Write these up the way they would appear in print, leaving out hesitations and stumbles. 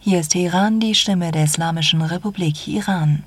Hier ist Teheran, die Stimme der Islamischen Republik Iran.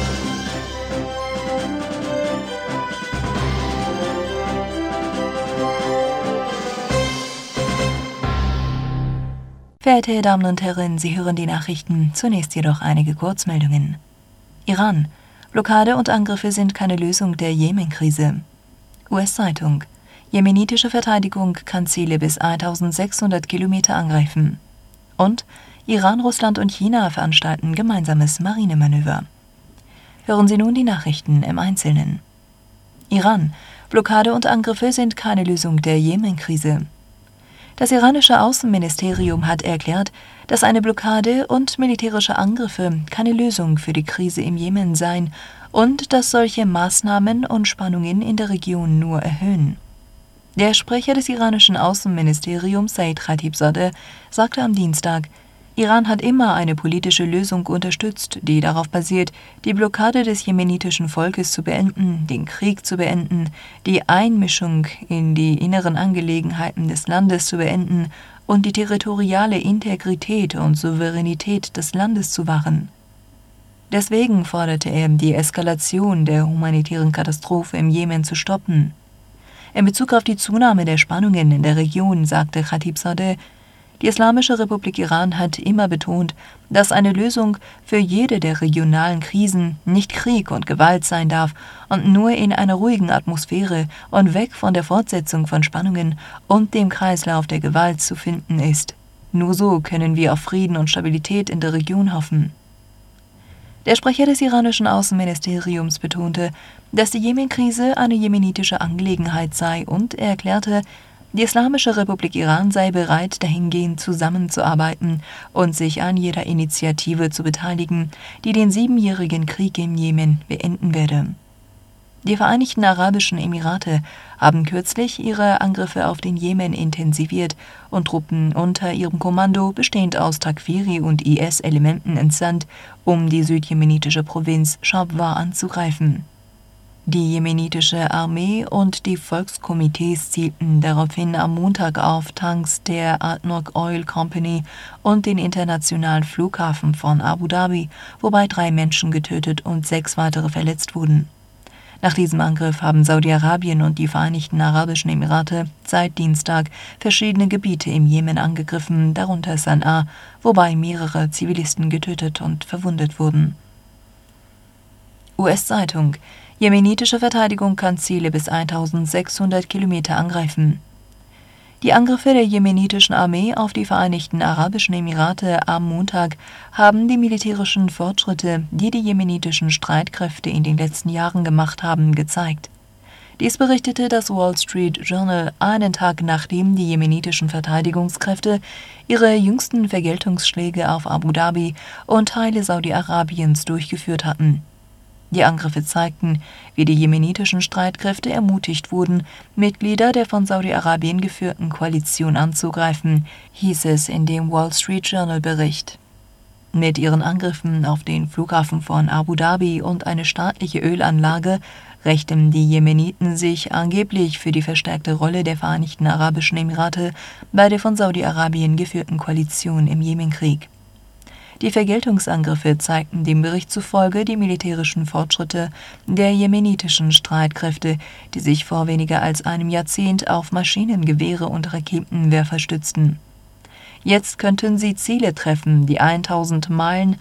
Verehrte Damen und Herren, Sie hören die Nachrichten, zunächst jedoch einige Kurzmeldungen. Iran: Blockade und Angriffe sind keine Lösung der Jemen-Krise. US-Zeitung: Jemenitische Verteidigung kann Ziele bis 1600 Kilometer angreifen. Und Iran, Russland und China veranstalten gemeinsames Marinemanöver. Hören Sie nun die Nachrichten im Einzelnen. Iran: Blockade und Angriffe sind keine Lösung der Jemen-Krise. Das iranische Außenministerium hat erklärt, dass eine Blockade und militärische Angriffe keine Lösung für die Krise im Jemen seien und dass solche Maßnahmen und Spannungen in der Region nur erhöhen. Der Sprecher des iranischen Außenministeriums, Said Khatibzadeh, sagte am Dienstag, Iran hat immer eine politische Lösung unterstützt, die darauf basiert, die Blockade des jemenitischen Volkes zu beenden, den Krieg zu beenden, die Einmischung in die inneren Angelegenheiten des Landes zu beenden und die territoriale Integrität und Souveränität des Landes zu wahren. Deswegen forderte er, die Eskalation der humanitären Katastrophe im Jemen zu stoppen. In Bezug auf die Zunahme der Spannungen in der Region sagte Khatibzadeh, die Islamische Republik Iran hat immer betont, dass eine Lösung für jede der regionalen Krisen nicht Krieg und Gewalt sein darf und nur in einer ruhigen Atmosphäre und weg von der Fortsetzung von Spannungen und dem Kreislauf der Gewalt zu finden ist. Nur so können wir auf Frieden und Stabilität in der Region hoffen. Der Sprecher des iranischen Außenministeriums betonte, dass die Jemen-Krise eine jemenitische Angelegenheit sei und er erklärte, die Islamische Republik Iran sei bereit, dahingehend zusammenzuarbeiten und sich an jeder Initiative zu beteiligen, die den 7-jährigen Krieg im Jemen beenden werde. Die Vereinigten Arabischen Emirate haben kürzlich ihre Angriffe auf den Jemen intensiviert und Truppen unter ihrem Kommando, bestehend aus Takfiri- und IS-Elementen, entsandt, um die südjemenitische Provinz Shabwa anzugreifen. Die jemenitische Armee und die Volkskomitees zielten daraufhin am Montag auf Tanks der ADNOC Oil Company und den internationalen Flughafen von Abu Dhabi, wobei 3 Menschen getötet und 6 weitere verletzt wurden. Nach diesem Angriff haben Saudi-Arabien und die Vereinigten Arabischen Emirate seit Dienstag verschiedene Gebiete im Jemen angegriffen, darunter Sanaa, wobei mehrere Zivilisten getötet und verwundet wurden. US-Zeitung: Jemenitische Verteidigung kann Ziele bis 1600 Kilometer angreifen. Die Angriffe der jemenitischen Armee auf die Vereinigten Arabischen Emirate am Montag haben die militärischen Fortschritte, die die jemenitischen Streitkräfte in den letzten Jahren gemacht haben, gezeigt. Dies berichtete das Wall Street Journal einen Tag nachdem die jemenitischen Verteidigungskräfte ihre jüngsten Vergeltungsschläge auf Abu Dhabi und Teile Saudi-Arabiens durchgeführt hatten. Die Angriffe zeigten, wie die jemenitischen Streitkräfte ermutigt wurden, Mitglieder der von Saudi-Arabien geführten Koalition anzugreifen, hieß es in dem Wall Street Journal-Bericht. Mit ihren Angriffen auf den Flughafen von Abu Dhabi und eine staatliche Ölanlage rächten die Jemeniten sich angeblich für die verstärkte Rolle der Vereinigten Arabischen Emirate bei der von Saudi-Arabien geführten Koalition im Jemenkrieg. Die Vergeltungsangriffe zeigten dem Bericht zufolge die militärischen Fortschritte der jemenitischen Streitkräfte, die sich vor weniger als einem Jahrzehnt auf Maschinengewehre und Raketenwerfer stützten. Jetzt könnten sie Ziele treffen, die 1000 Meilen,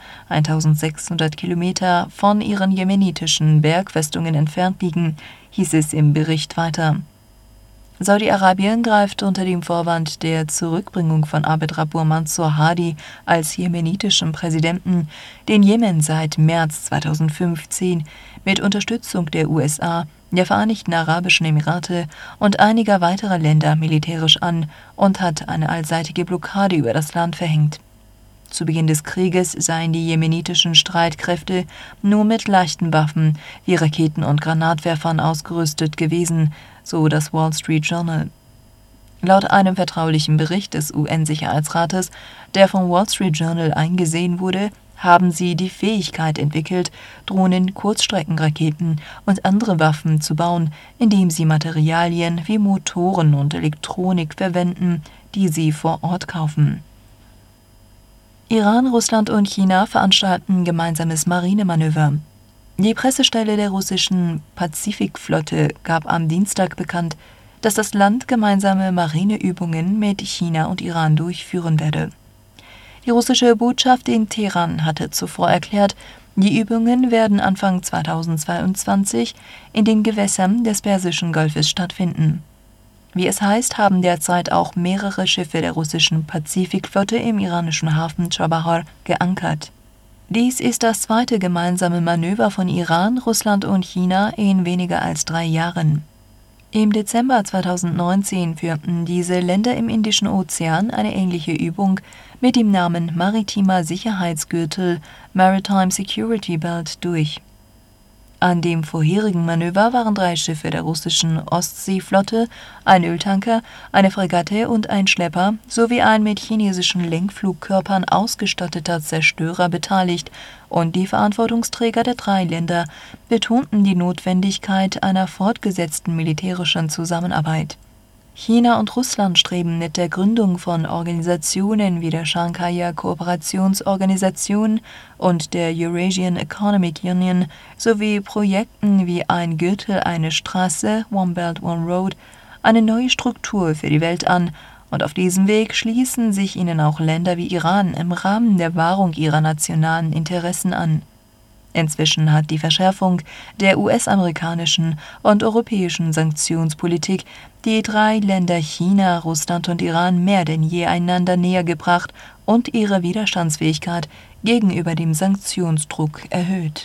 1600 Kilometer von ihren jemenitischen Bergfestungen entfernt liegen, hieß es im Bericht weiter. Saudi-Arabien greift unter dem Vorwand der Zurückbringung von Abd Rabbur Mansur Hadi als jemenitischen Präsidenten den Jemen seit März 2015 mit Unterstützung der USA, der Vereinigten Arabischen Emirate und einiger weiterer Länder militärisch an und hat eine allseitige Blockade über das Land verhängt. Zu Beginn des Krieges seien die jemenitischen Streitkräfte nur mit leichten Waffen wie Raketen und Granatwerfern ausgerüstet gewesen, so das Wall Street Journal. Laut einem vertraulichen Bericht des UN-Sicherheitsrates, der vom Wall Street Journal eingesehen wurde, haben sie die Fähigkeit entwickelt, Drohnen, Kurzstreckenraketen und andere Waffen zu bauen, indem sie Materialien wie Motoren und Elektronik verwenden, die sie vor Ort kaufen. Iran, Russland und China veranstalten gemeinsames Marinemanöver. Die Pressestelle der russischen Pazifikflotte gab am Dienstag bekannt, dass das Land gemeinsame Marineübungen mit China und Iran durchführen werde. Die russische Botschaft in Teheran hatte zuvor erklärt, die Übungen werden Anfang 2022 in den Gewässern des Persischen Golfes stattfinden. Wie es heißt, haben derzeit auch mehrere Schiffe der russischen Pazifikflotte im iranischen Hafen Chabahar geankert. Dies ist das zweite gemeinsame Manöver von Iran, Russland und China in weniger als 3 Jahren. Im Dezember 2019 führten diese Länder im Indischen Ozean eine ähnliche Übung mit dem Namen Maritimer Sicherheitsgürtel Maritime Security Belt durch. An dem vorherigen Manöver waren 3 Schiffe der russischen Ostseeflotte, ein Öltanker, eine Fregatte und ein Schlepper sowie ein mit chinesischen Lenkflugkörpern ausgestatteter Zerstörer beteiligt, und die Verantwortungsträger der 3 Länder betonten die Notwendigkeit einer fortgesetzten militärischen Zusammenarbeit. China und Russland streben mit der Gründung von Organisationen wie der Shanghaier Kooperationsorganisation und der Eurasian Economic Union sowie Projekten wie ein Gürtel, eine Straße, One Belt, One Road, eine neue Struktur für die Welt an, und auf diesem Weg schließen sich ihnen auch Länder wie Iran im Rahmen der Wahrung ihrer nationalen Interessen an. Inzwischen hat die Verschärfung der US-amerikanischen und europäischen Sanktionspolitik die 3 Länder China, Russland und Iran mehr denn je einander näher gebracht und ihre Widerstandsfähigkeit gegenüber dem Sanktionsdruck erhöht.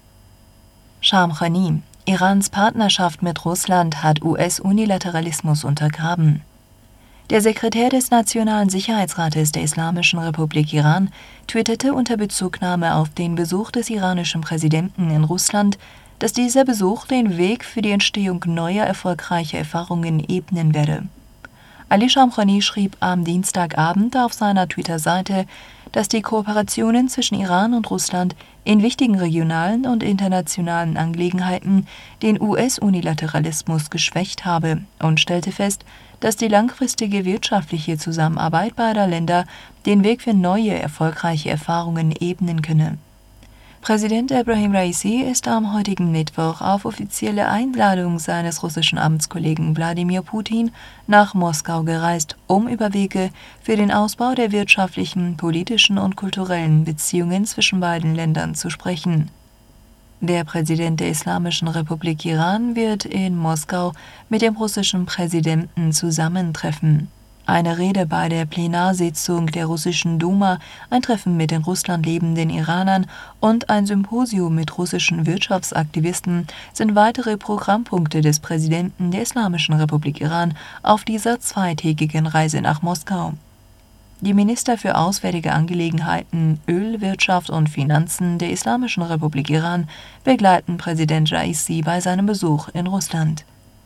Shamkhani: Irans Partnerschaft mit Russland hat US-Unilateralismus untergraben. Der Sekretär des Nationalen Sicherheitsrates der Islamischen Republik Iran twitterte unter Bezugnahme auf den Besuch des iranischen Präsidenten in Russland, dass dieser Besuch den Weg für die Entstehung neuer erfolgreicher Erfahrungen ebnen werde. Ali Shamkhani schrieb am Dienstagabend auf seiner Twitter-Seite, dass die Kooperationen zwischen Iran und Russland in wichtigen regionalen und internationalen Angelegenheiten den US-Unilateralismus geschwächt habe, und stellte fest, dass die langfristige wirtschaftliche Zusammenarbeit beider Länder den Weg für neue erfolgreiche Erfahrungen ebnen könne. Präsident Ebrahim Raisi ist am heutigen Mittwoch auf offizielle Einladung seines russischen Amtskollegen Wladimir Putin nach Moskau gereist, um über Wege für den Ausbau der wirtschaftlichen, politischen und kulturellen Beziehungen zwischen beiden Ländern zu sprechen. Der Präsident der Islamischen Republik Iran wird in Moskau mit dem russischen Präsidenten zusammentreffen. Eine Rede bei der Plenarsitzung der russischen Duma, ein Treffen mit in Russland lebenden Iranern und ein Symposium mit russischen Wirtschaftsaktivisten sind weitere Programmpunkte des Präsidenten der Islamischen Republik Iran auf dieser zweitägigen Reise nach Moskau. Die Minister für Auswärtige Angelegenheiten, Öl, Wirtschaft und Finanzen der Islamischen Republik Iran begleiten Präsident Raisi bei seinem Besuch in Russland.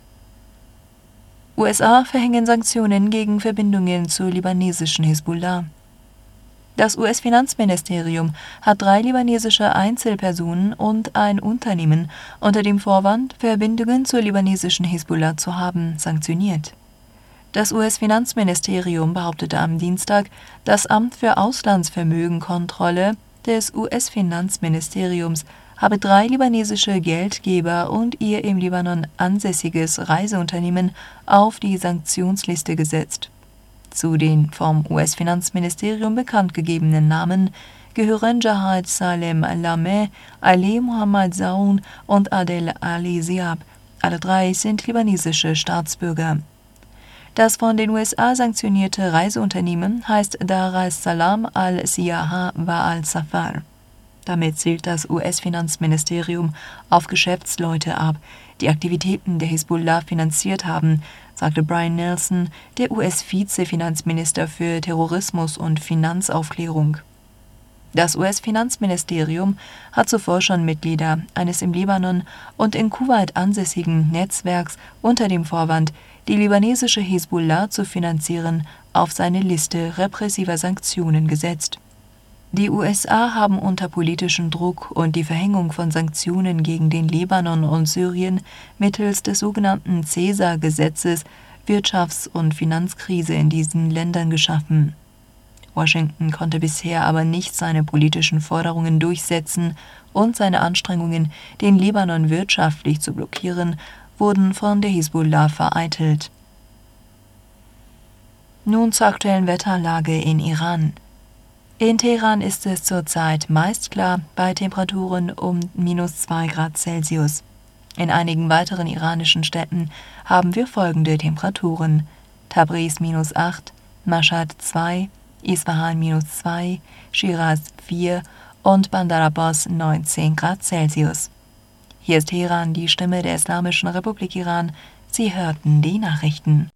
USA verhängen Sanktionen gegen Verbindungen zur libanesischen Hisbollah. Das US-Finanzministerium hat 3 libanesische Einzelpersonen und ein Unternehmen unter dem Vorwand, Verbindungen zur libanesischen Hisbollah zu haben, sanktioniert. Das US-Finanzministerium behauptete am Dienstag, das Amt für Auslandsvermögenkontrolle des US-Finanzministeriums habe 3 libanesische Geldgeber und ihr im Libanon ansässiges Reiseunternehmen auf die Sanktionsliste gesetzt. Zu den vom US-Finanzministerium bekannt gegebenen Namen gehören Jahad Salem Lameh, Ali Mohammed Zaun und Adel Ali Ziab. Alle 3 sind libanesische Staatsbürger. Das von den USA sanktionierte Reiseunternehmen heißt Dar es-Salam al-Siyaha wa al-Safar. Damit zielt das US-Finanzministerium auf Geschäftsleute ab, die Aktivitäten der Hisbollah finanziert haben, sagte Brian Nelson, der US-Vize-Finanzminister für Terrorismus und Finanzaufklärung. Das US-Finanzministerium hat zuvor schon Mitglieder eines im Libanon und in Kuwait ansässigen Netzwerks unter dem Vorwand, die libanesische Hisbollah zu finanzieren, auf seine Liste repressiver Sanktionen gesetzt. Die USA haben unter politischem Druck und die Verhängung von Sanktionen gegen den Libanon und Syrien mittels des sogenannten Caesar-Gesetzes Wirtschafts- und Finanzkrise in diesen Ländern geschaffen. Washington konnte bisher aber nicht seine politischen Forderungen durchsetzen und seine Anstrengungen, den Libanon wirtschaftlich zu blockieren, wurden von der Hisbollah vereitelt. Nun zur aktuellen Wetterlage in Iran. In Teheran ist es zurzeit meist klar bei Temperaturen um -2 Grad Celsius. In einigen weiteren iranischen Städten haben wir folgende Temperaturen: Tabriz -8, Mashhad 2, Isfahan -2, Schiraz 4 und Bandar Abbas 19 Grad Celsius. Hier ist Teheran, die Stimme der Islamischen Republik Iran. Sie hörten die Nachrichten.